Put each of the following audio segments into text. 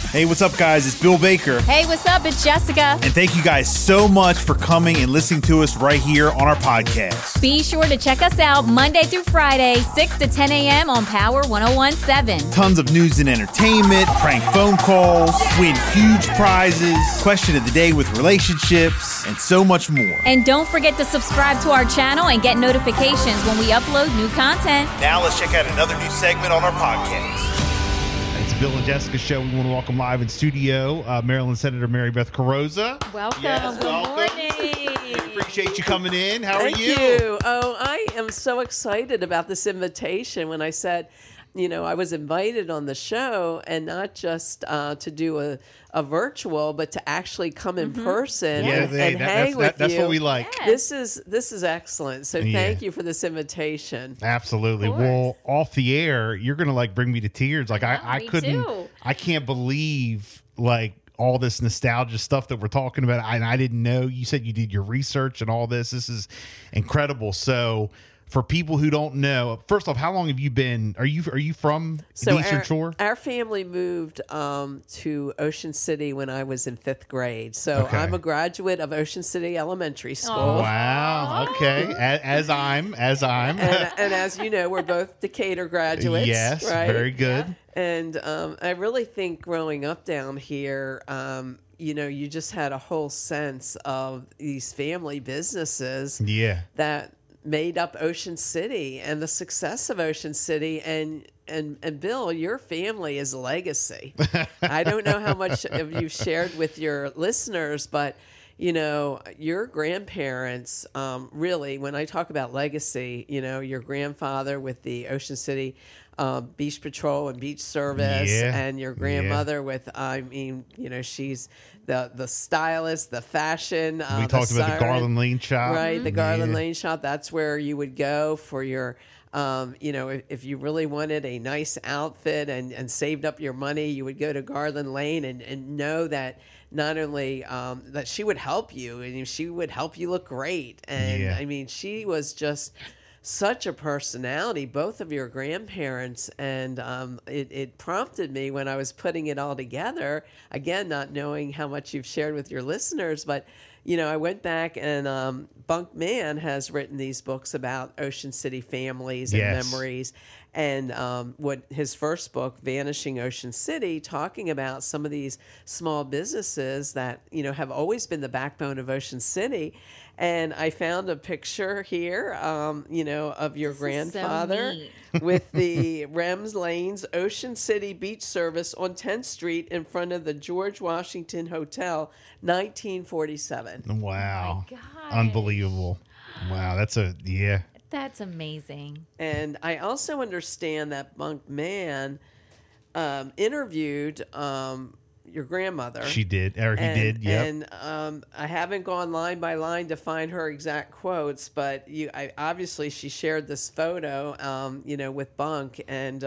Hey, what's up, guys? It's Bill Baker. Hey, what's up? It's Jessica. And thank you guys so much for coming and listening to us right here on our podcast. Be sure to check us out Monday through Friday, 6 to 10 a.m. on Power 101.7. Tons of news and entertainment, prank phone calls, win huge prizes, question of the day with relationships, and so much more. And don't forget to subscribe to our channel and get notifications when we upload new content. Now let's check out another new segment on our podcast. It's Bill and Jessica show. We want to welcome live in studio Maryland Senator Mary Beth Carrozza. Welcome. Yes, Good welcome. morning. Appreciate you coming in. How Thank are you? Oh, I am so excited about this invitation. When I said, I was invited on the show, and not just to do a virtual, but to actually come in person and hang with you. That's what we like. This is excellent. So thank you for this invitation. Absolutely. Well, off the air, you're gonna bring me to tears. I couldn't. too. I can't believe all this nostalgia stuff that we're talking about. And I didn't know. You said you did your research and all this. This is incredible. So, for people who don't know, first off, how long have you been? Are you from the Eastern Shore? Our family moved to Ocean City when I was in 5th grade. So I'm a graduate of Ocean City Elementary School. Wow. Okay. As I'm. And as you know, we're both Decatur graduates. Yes. Right? Very good. Yeah. And I really think growing up down here, you just had a whole sense of these family businesses that made up Ocean City and the success of Ocean City. And Bill, your family is a legacy. I don't know how much of you've shared with your listeners, but your grandparents, really, when I talk about legacy, your grandfather with the Ocean City Beach Patrol and Beach Service, and your grandmother with, she's the stylist, the fashion. We talked about the Garland Lane shop. Right, the Garland Lane shop. That's where you would go for your, if you really wanted a nice outfit and saved up your money, you would go to Garland Lane and know that not only that she would help you, and she would help you look great. And she was just such a personality, both of your grandparents, and it prompted me when I was putting it all together, again, not knowing how much you've shared with your listeners, but I went back, and Bunk Man has written these books about Ocean City families and memories. And what his first book, Vanishing Ocean City, talking about some of these small businesses that, have always been the backbone of Ocean City. And I found a picture here, of your grandfather with the Rems Lanes Ocean City Beach Service on 10th Street in front of the George Washington Hotel, 1947. Wow. Oh my gosh. Unbelievable. Wow. That's amazing. And I also understand that Bunk Man interviewed your grandmother. She did. Or he did. Yep. And I haven't gone line by line to find her exact quotes, but obviously she shared this photo, with Bunk, and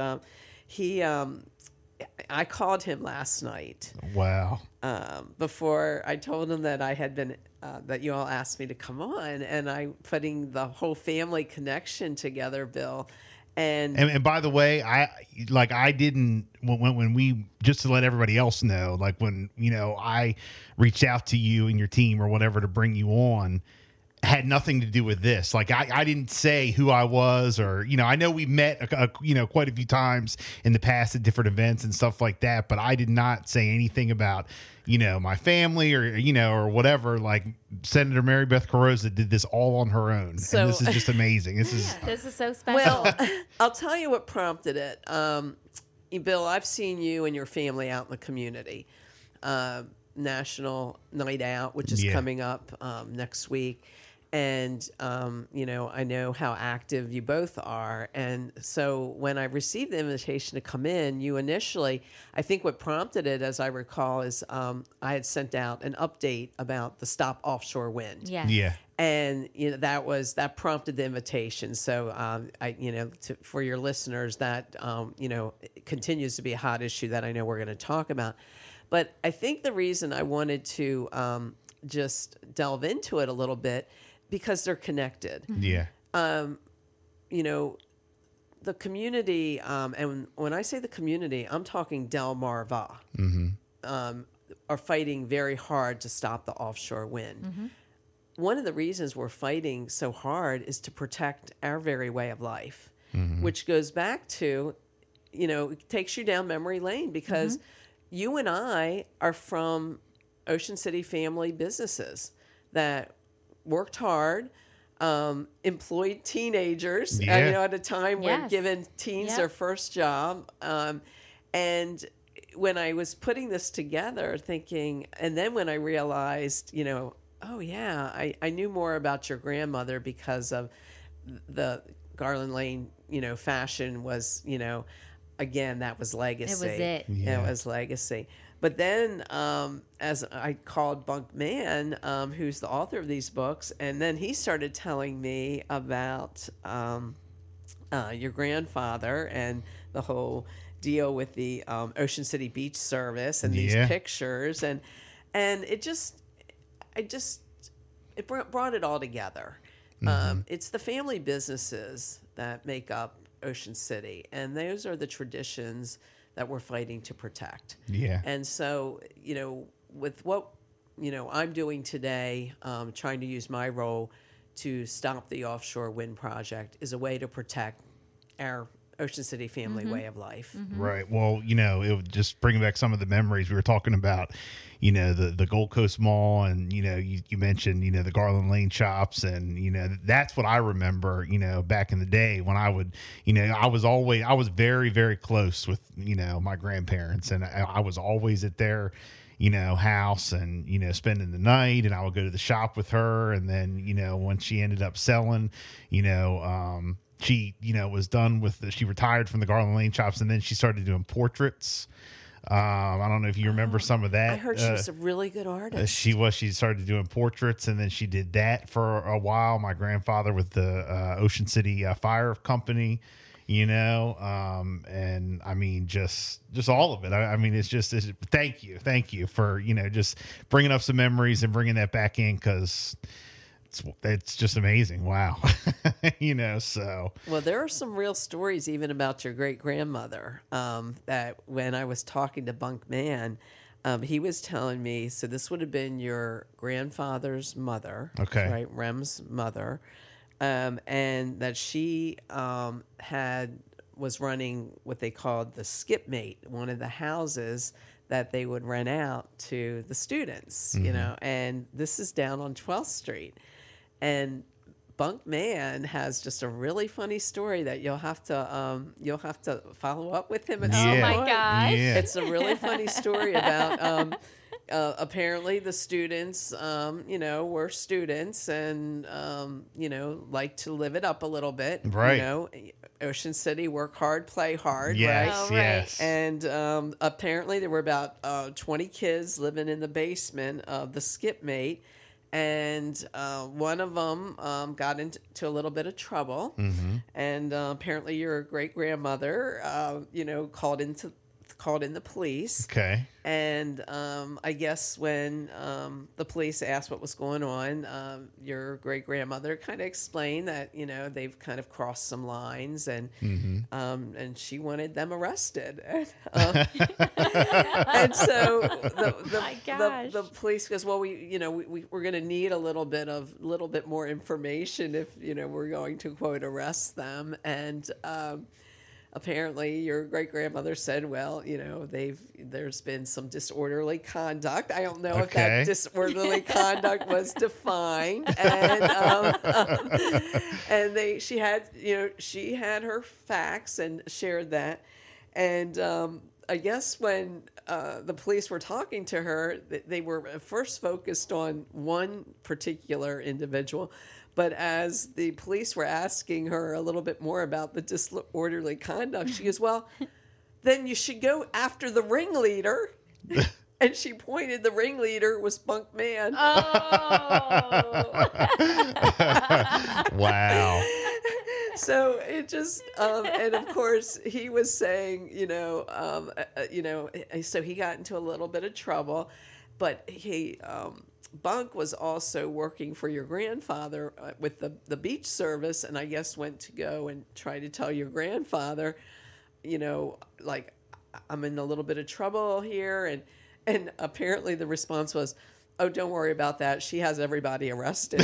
I called him last night. Wow. Before I told him that I had been, that you all asked me to come on, and I'm putting the whole family connection together, Bill. And by the way, I didn't when we, just to let everybody else know, when I reached out to you and your team or whatever to bring you on, had nothing to do with this. I didn't say who I was, or I know we met quite a few times in the past at different events and stuff like that, but I did not say anything about my family or whatever. Senator Mary Beth Carrozza did this all on her own, So, and this is just amazing. This is so special. Well, I'll tell you what prompted it. Bill, I've seen you and your family out in the community. National Night Out, which is coming up next week. And, I know how active you both are. And so when I received the invitation to come in, you initially, I think what prompted it, as I recall, is I had sent out an update about the Stop Offshore Wind. Yeah. And that prompted the invitation. So for your listeners, that it continues to be a hot issue that I know we're going to talk about. But I think the reason I wanted to just delve into it a little bit, because they're connected. Yeah. The community, and when I say the community, I'm talking Delmarva. Mm-hmm. are fighting very hard to stop the offshore wind. One of the reasons we're fighting so hard is to protect our very way of life, which goes back to, it takes you down memory lane because you and I are from Ocean City family businesses that worked hard, employed teenagers, at a time when giving teens their first job. And when I was putting this together, thinking, and then when I realized, oh yeah, I knew more about your grandmother because of the Garland Lane, fashion was, again, that was legacy. It was it. Yeah. It was legacy. But then as I called Bunk Man, who's the author of these books, and then he started telling me about your grandfather and the whole deal with the Ocean City Beach Service and these pictures. And it brought it all together. It's the family businesses that make up Ocean City, and those are the traditions that we're fighting to protect. Yeah. And so, with what, I'm doing today, trying to use my role to stop the offshore wind project is a way to protect our Ocean City family way of life. Right. Well, it would just bring back some of the memories we were talking about, the Gold Coast Mall, and, you mentioned, the Garland Lane shops, and, that's what I remember, back in the day when I would, I was very, very close with, my grandparents, and I was always at their, house and, spending the night, and I would go to the shop with her. And then, when she ended up selling, she, was done with she retired from the Garland Lane shops, and then she started doing portraits. I don't know if you remember some of that. I heard she was a really good artist. She started doing portraits, and then she did that for a while. My grandfather with the Ocean City Fire Company, and I mean, just all of it. I mean, thank you for, just bringing up some memories and bringing that back in, because it's just amazing. Wow. So. Well, there are some real stories even about your great grandmother, that when I was talking to Bunk Man, he was telling me, so this would have been your grandfather's mother. Okay. Right. Rem's mother. And that she, was running what they called the Skipmate, one of the houses that they would rent out to the students, and this is down on 12th Street. And Bunk Man has just a really funny story that you'll have to follow up with him at some point. Oh my gosh. Yeah. It's a really funny story about apparently the students, were students and, like to live it up a little bit. Right. Ocean City, work hard, play hard. Yes, right? Oh, right. yes. And apparently there were about 20 kids living in the basement of the Skipmate. And one of them got into a little bit of trouble. And apparently your great-grandmother, called in the police. Okay. And I guess when the police asked what was going on, your great-grandmother kind of explained that, they've kind of crossed some lines, and she wanted them arrested. And so the police goes, well, we're going to need a little bit more information if, we're going to, quote, arrest them. And apparently your great-grandmother said, well, there's been some disorderly conduct. I don't know if that disorderly conduct was defined. And she had her facts and shared that. And I guess when the police were talking to her, they were first focused on one particular individual. But as the police were asking her a little bit more about the disorderly conduct, she goes, well, then you should go after the ringleader. And she pointed, the ringleader was Bunk Man. Oh. Wow. So it just, and of course he was saying, so he got into a little bit of trouble, but Bunk was also working for your grandfather with the beach service, and I guess went to go and try to tell your grandfather, like, I'm in a little bit of trouble here, And apparently the response was, "Oh, don't worry about that. She has everybody arrested."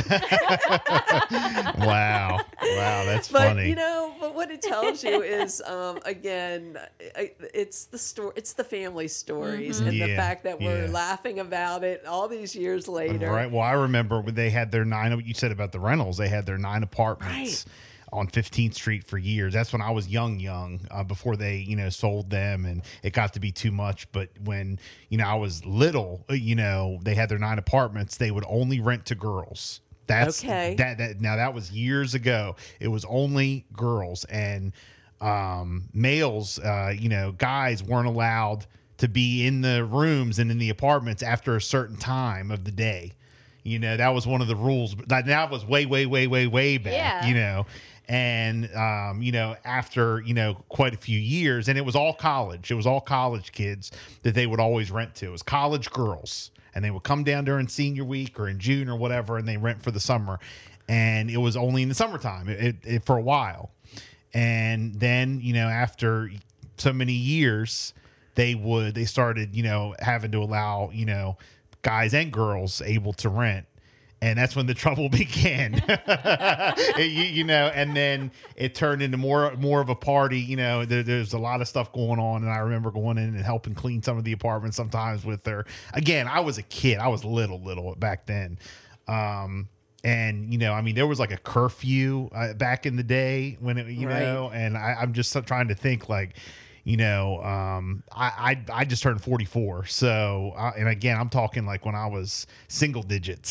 Wow. Wow, that's But funny. but what it tells you is, again, it's the story, it's the family stories, and the Yeah, fact that we're yeah. laughing about it all these years later. Right. Well, I remember when they had their you said about the rentals, they had their 9 apartments on 15th Street for years. That's when I was young, before they, sold them and it got to be too much. But when, I was little, they had their 9 apartments. They would only rent to girls. That's Okay. Now that was years ago. It was only girls, and males, guys weren't allowed to be in the rooms and in the apartments after a certain time of the day. That was one of the rules. But that was way, way, way, way, way back. Yeah. And after quite a few years, and it was all college. It was all college kids that they would always rent to. It was college girls, and they would come down during senior week or in June or whatever, and they rent for the summer. And it was only in the summertime it for a while. And then after so many years, they started having to allow guys and girls able to rent. And that's when the trouble began. And then it turned into more of a party. There's a lot of stuff going on. And I remember going in and helping clean some of the apartments sometimes with again, I was a kid. I was little back then. And, there was like a curfew back in the day when and I'm just trying to think like, I just turned 44. So, and again, I'm talking like when I was single digits,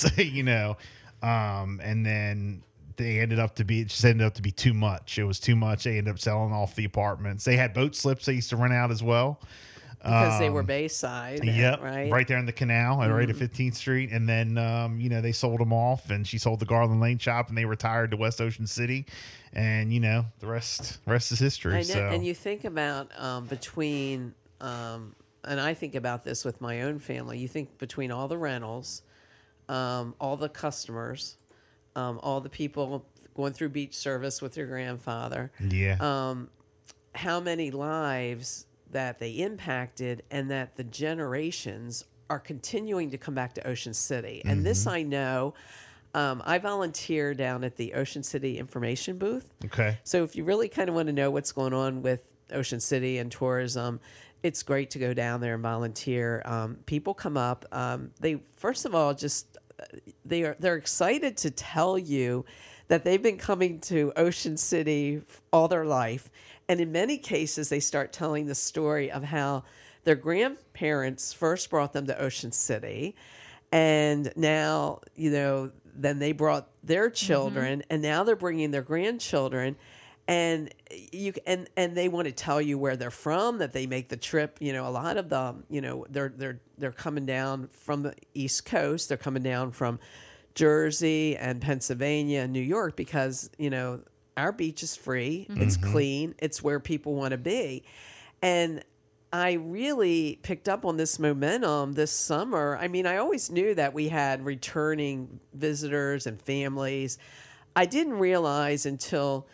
and then it just ended up to be too much. It was too much. They ended up selling off the apartments. They had boat slips they used to rent out as well. Because they were Bayside. Yep, Right there in the canal, right at 15th Street. And then, they sold them off, and she sold the Garland Lane shop, and they retired to West Ocean City. And, the rest is history. So. And you think about between, and I think about this with my own family, you think between all the rentals, all the customers, all the people going through beach service with your grandfather. Yeah. How many lives that they impacted, and that the generations are continuing to come back to Ocean City. And this I know. I volunteer down at the Ocean City information booth. Okay. So if you really kind of want to know what's going on with Ocean City and tourism, it's great to go down there and volunteer. People come up. They first of all they're excited to tell you that they've been coming to Ocean City all their life. And in many cases, they start telling the story of how their grandparents first brought them to Ocean City. And now, then they brought their children, and now they're bringing their grandchildren. And they want to tell you where they're from, that they make the trip. A lot of them, they're coming down from the East Coast. They're coming down from Jersey and Pennsylvania and New York because, our beach is free. It's clean. It's where people want to be. And I really picked up on this momentum this summer. I mean, I always knew that we had returning visitors and families. I didn't realize until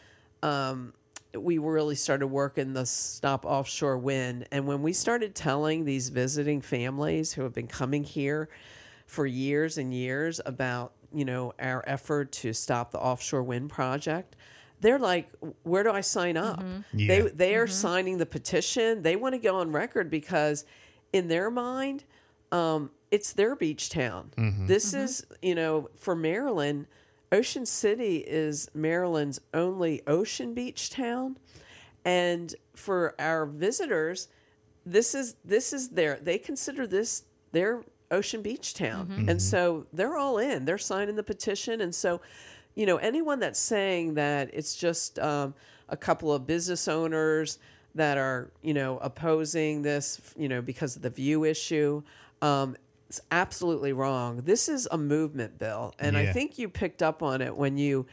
we really started working the Stop Offshore Wind. And when we started telling these visiting families who have been coming here for years and years about, our effort to stop the offshore wind project, they're like, where do I sign up? Yeah. They are signing the petition. They want to go on record because in their mind, it's their beach town. This is, for Maryland, Ocean City is Maryland's only ocean beach town. And for our visitors, this is they consider this their ocean beach town. And so they're all in. They're signing the petition. And so anyone that's saying that it's just a couple of business owners that are, opposing this, because of the view issue, it's absolutely wrong. This is a movement, Bill. And I think you picked up on it when you,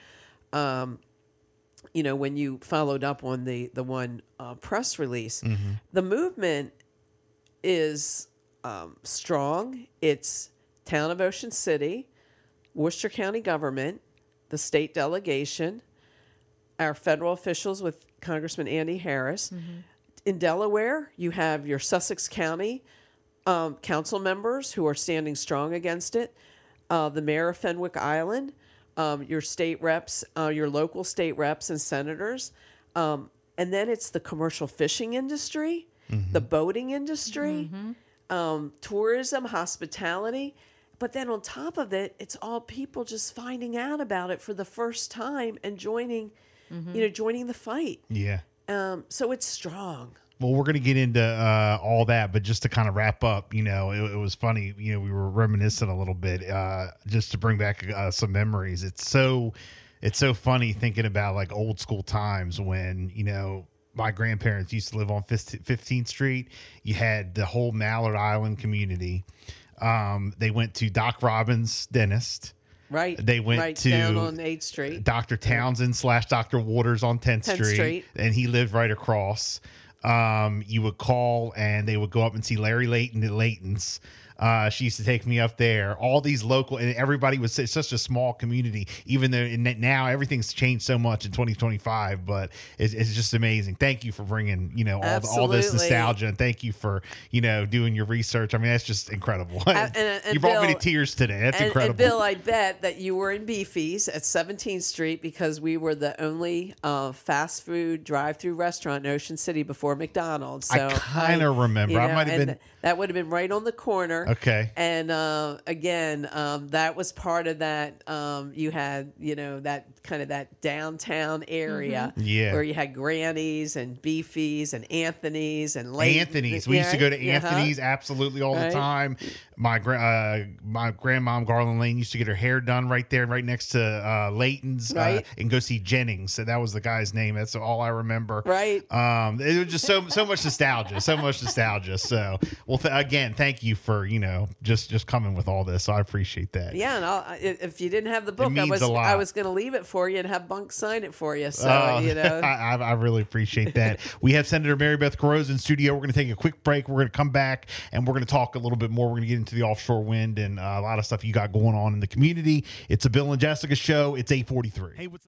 when you followed up on the one press release. The movement is strong. It's Town of Ocean City, Worcester County government, the state delegation, our federal officials with Congressman Andy Harris. In Delaware, you have your Sussex County council members who are standing strong against it, the mayor of Fenwick Island, your state reps, your local state reps and senators. And then it's the commercial fishing industry, the boating industry, tourism, hospitality. But then on top of it, it's all people just finding out about it for the first time and joining the fight. Yeah. So it's strong. Well, we're going to get into all that, but just to kind of wrap up, it was funny. We were reminiscing a little bit, just to bring back some memories. It's so funny thinking about like old school times when, my grandparents used to live on 15th Street. You had the whole Mallard Island community. They went to Doc Robbins' dentist. Right. They went to down on 8th Street. Dr. Townsend / Dr. Waters on 10th Street. And he lived right across. You would call and they would go up and see Larry Layton at Layton's. She used to take me up there. All these local, and everybody was, it's such a small community, even though now everything's changed so much in 2025, but it's just amazing. Thank you for bringing, all this nostalgia, and thank you for, doing your research. I mean, that's just incredible. And you brought me to tears today. That's incredible. And Bill, I bet that you were in Beefy's at 17th Street because we were the only fast food drive-through restaurant in Ocean City before McDonald's. So I kind of remember. I might have been. That would have been right on the corner. Okay. And again, that was part of that. You had, that kind of that downtown area where you had Granny's and Beefy's and Anthony's and Layton. Anthony's. We used to go to Anthony's absolutely all the time. My grandmom, Garland Lane, used to get her hair done right there, right next to Layton's, and go see Jennings. So that was the guy's name. That's all I remember. Right. It was just so much nostalgia, So, well, again, thank you for just coming with all this. So I appreciate that. Yeah, and if you didn't have the book, I was going to leave it for you and have Bunk sign it for you. So I really appreciate that. We have Senator Mary Beth Carrozza in studio. We're going to take a quick break. We're going to come back and we're going to talk a little bit more. We're going to get into the offshore wind and a lot of stuff you got going on in the community. It's a Bill and Jessica show. It's 8:43. Hey, what's